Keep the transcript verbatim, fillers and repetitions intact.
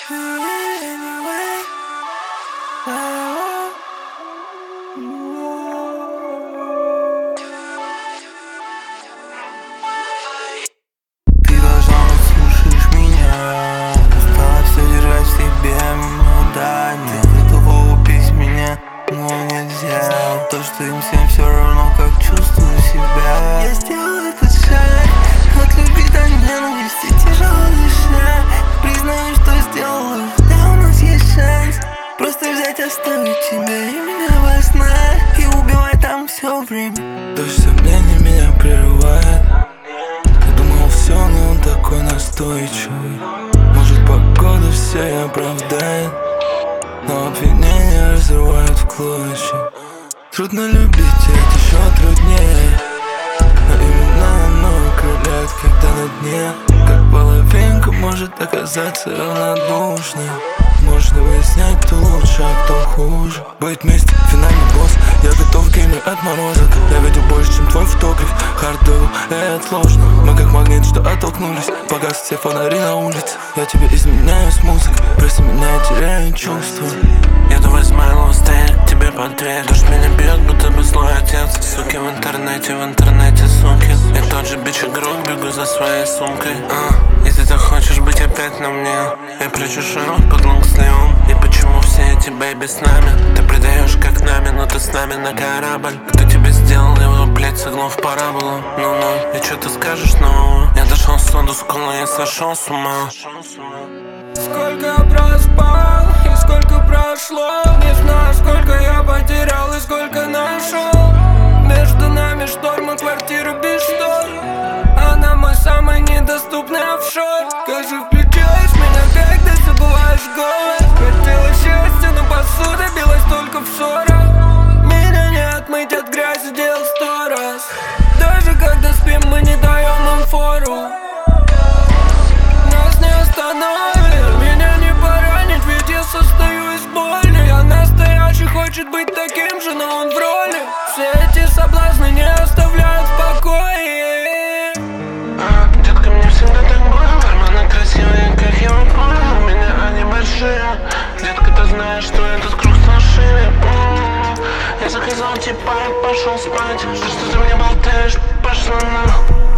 Ты должна быть, слушаешь меня. Устала все держать в себе, ну да, нет. Ты готова убить меня, но нельзя. То, что им всем все равно, как чувствую себя. Я сделал этот шаг от любви до ненависти, тяжело дыша. Признаю, что сделал их, да, у нас есть шанс. Просто взять, оставить тебя и меня во снах, и убивать там все время. Дождь сомнений меня прерывает. Я думал все, но он такой настойчивый. Может, погода все оправдает, но обвинения разрывают в клочья. Трудно любить, это еще труднее, но именно оно окрыляет, когда на дне. Как половинка может оказаться равнодушной. Можно выяснять, кто лучше, а кто хуже. Быть вместе, финальный босс. Я готов в гейме отморозок. Я видел больше, чем твой фотограф. Хардовый, это сложно. Мы как магнит, что оттолкнулись. Погас все фонари на улице. Я тебе изменяю с музыкой. Прости меня, я теряю чувства. Еду возьму стоять к тебе под дверь. Дождь меня бьет, будто бы злой отец. Суки в интернете, в интернете суки. Я тот же бич игрок, бегу за своей сумкой. а, Если ты хочешь быть опять на мне, я прячу шаров под лонгслевом. И почему все эти бэйби с нами? Ты предаешь как нами, но ты с нами на корабль. Кто тебе сделал его, блять, сыгнул в параболу? Ну-ну, и что ты скажешь нового? Я дошел в соду с колой, я сошел с ума. Сколько проспал и сколько прошло. Не знаю, сколько я потерял и сколько нашел. Между нами шторм и квартира без штор. Она мой самый недоступный офшор. Как же включаешь меня, когда забываешь голос. Хотела счастья, но посуда билась только в ссорах. Меня не отмыть от грязи, дел сто раз. Даже когда спим, мы не даем им фору. Нас не остановит, меня не поранит, ведь я состою из боли. Я настоящий, хочет быть таким же, но он в роли. Все эти соблазны не оставляют в покое. а, Детка, мне всегда так было. Карманы красивые, как я понял. У меня они большие. Детка, ты знаешь, что этот круг стал шире. М-м-м. Я заказал типа и пошел спать. Ты что ты мне болтаешь? Пошла нахуй.